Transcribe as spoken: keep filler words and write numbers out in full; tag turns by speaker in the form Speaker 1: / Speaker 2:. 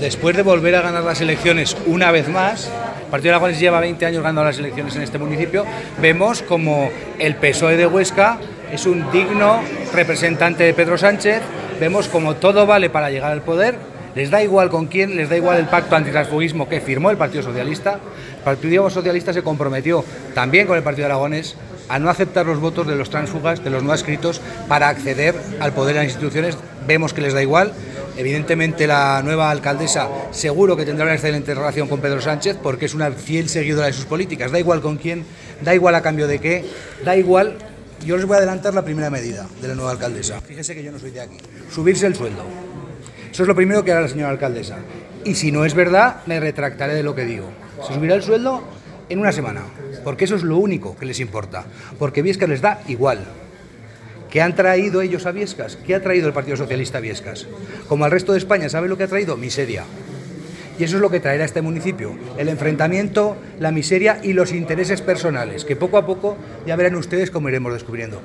Speaker 1: después de volver a ganar las elecciones una vez más, el Partido de Aragonés lleva veinte años ganando las elecciones en este municipio, vemos como el P S O E de Huesca es un digno representante de Pedro Sánchez, vemos como todo vale para llegar al poder, les da igual con quién, les da igual el pacto antitransfugismo que firmó el Partido Socialista. El Partido Socialista se comprometió también con el Partido de Aragonés a no aceptar los votos de los tránsfugas, de los no adscritos, para acceder al poder de las instituciones. Vemos que les da igual. Evidentemente la nueva alcaldesa seguro que tendrá una excelente relación con Pedro Sánchez porque es una fiel seguidora de sus políticas. Da igual con quién, da igual a cambio de qué, da igual. Yo les voy a adelantar la primera medida de la nueva alcaldesa. Fíjese que yo no soy de aquí. Subirse el sueldo. Eso es lo primero que hará la señora alcaldesa. Y si no es verdad, me retractaré de lo que digo. Se subirá el sueldo en una semana, porque eso es lo único que les importa. Porque Viescas les da igual. ¿Qué han traído ellos a Viescas? ¿Qué ha traído el Partido Socialista a Viescas? Como al resto de España, ¿sabe lo que ha traído? Miseria. Y eso es lo que traerá a este municipio, el enfrentamiento, la miseria y los intereses personales, que poco a poco ya verán ustedes cómo iremos descubriendo.